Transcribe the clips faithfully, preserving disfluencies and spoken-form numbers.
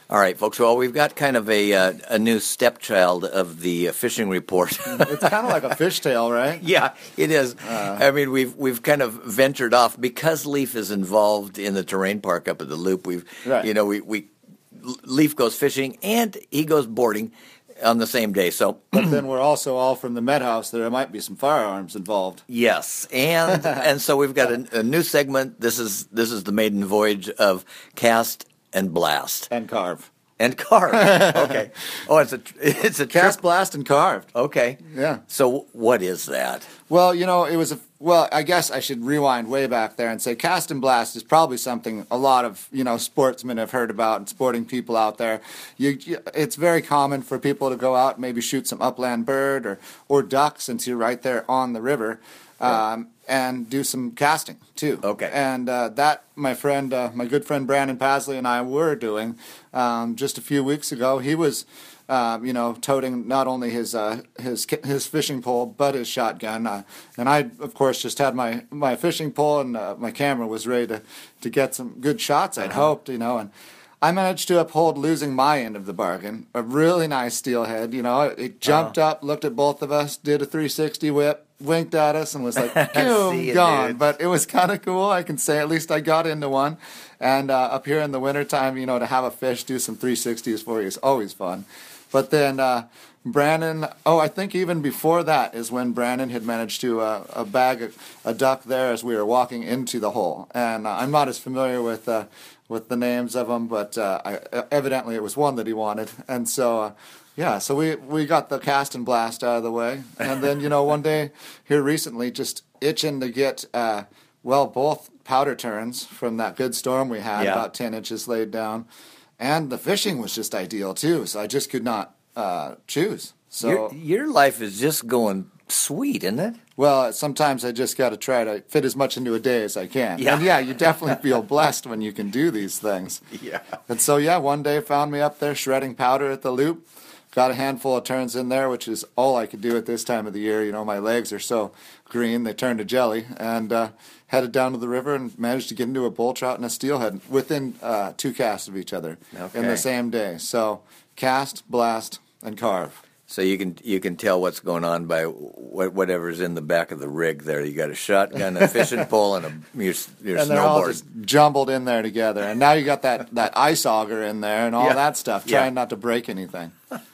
All right, folks. Well, we've got kind of a uh, a new stepchild of the uh, fishing report. It's kind of like a fishtail, right? Yeah, it is. Uh, I mean, we've we've kind of ventured off because Leaf is involved in the terrain park up at the Loop. We've, right. you know, we we Leaf goes fishing and he goes boarding on the same day. So, but then we're also all from the Met House. There might be some firearms involved. Yes, and and so we've got a, a new segment. This is this is the maiden voyage of Cast and Blast And carve. and Carve. Okay. Oh, it's a it's a Cast, trip. blast, and carved. Okay. Yeah. So what is that? Well, you know, it was a. Well, I guess I should rewind way back there and say cast and blast is probably something a lot of, you know, sportsmen have heard about and sporting people out there. You, you, it's very common for people to go out and maybe shoot some upland bird or, or duck since you're right there on the river. Um, and do some casting too. Okay. And uh, that, my friend, uh, my good friend Brandon Pasley and I were doing um, just a few weeks ago. He was, uh, you know, toting not only his uh, his his fishing pole but his shotgun. Uh, and I, of course, just had my, my fishing pole and uh, my camera was ready to, to get some good shots. I'd Uh-huh. hoped, you know, and. I managed to uphold losing my end of the bargain. A really nice steelhead, you know. It jumped Uh-huh. up, looked at both of us, did a three sixty whip, winked at us, and was like, See boom, you, gone. dude. But it was kind of cool, I can say. At least I got into one. And uh, up here in the wintertime, you know, to have a fish do some three sixties for you is always fun. But then uh, Brandon, oh, I think even before that is when Brandon had managed to uh, a bag a, a duck there as we were walking into the hole. And uh, I'm not as familiar with uh, with the names of them, but uh, I, evidently it was one that he wanted. And so, uh, yeah, so we, we got the cast and blast out of the way. And then, you know, one day here recently, just itching to get, uh, well, both powder turns from that good storm we had, Yeah. about ten inches laid down. And the fishing was just ideal, too, so I just could not uh, choose. So, Your, your life is just going sweet, isn't it? well, sometimes I just got to try to fit as much into a day as I can. Yeah. And, yeah, you definitely feel blessed when you can do these things. Yeah. And so, yeah, one day found me up there shredding powder at the Loop. Got a handful of turns in there, which is all I could do at this time of the year. You know, my legs are so green, they turn to jelly. And uh, headed down to the river and managed to get into a bull trout and a steelhead within uh, two casts of each other Okay. in the same day. So, cast, blast, and carve. So you can you can tell what's going on by wh- whatever's in the back of the rig there. You got a shotgun, a fishing pole, and a your, your And they're all snowboard. just jumbled in there together. And now you got that, that ice auger in there and all Yeah. that stuff, Yeah. trying not to break anything.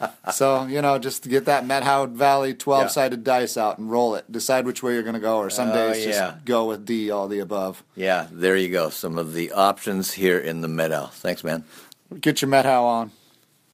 So, you know, just to get that Met Howard Valley twelve-sided dice out and roll it. Decide which way you're going to go, or some Oh, days yeah. just go with D, all the above. Yeah, there you go. Some of the options here in the Meadow. Thanks, man. Get your Met How on.